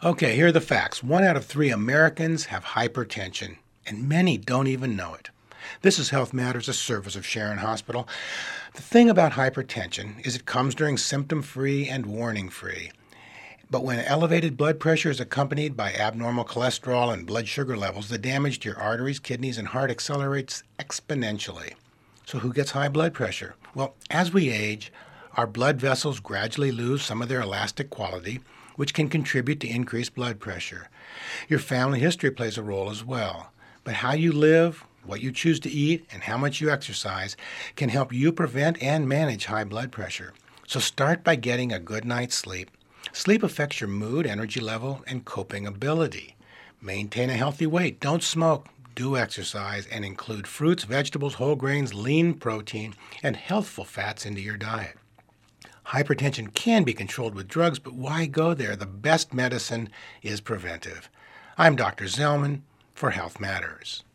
Okay, here are the facts. 1 out of 3 Americans have hypertension, and many don't even know it. This is Health Matters, a service of Sharon Hospital. The thing about hypertension is it comes during symptom-free and warning-free. But when elevated blood pressure is accompanied by abnormal cholesterol and blood sugar levels, the damage to your arteries, kidneys, and heart accelerates exponentially. So who gets high blood pressure? Well, as we age, our blood vessels gradually lose some of their elastic quality, which can contribute to increased blood pressure. Your family history plays a role as well. But how you live, what you choose to eat, and how much you exercise can help you prevent and manage high blood pressure. So start by getting a good night's sleep. Sleep affects your mood, energy level, and coping ability. Maintain a healthy weight. Don't smoke. Do exercise and include fruits, vegetables, whole grains, lean protein, and healthful fats into your diet. Hypertension can be controlled with drugs, but why go there? The best medicine is preventive. I'm Dr. Zellman for Health Matters.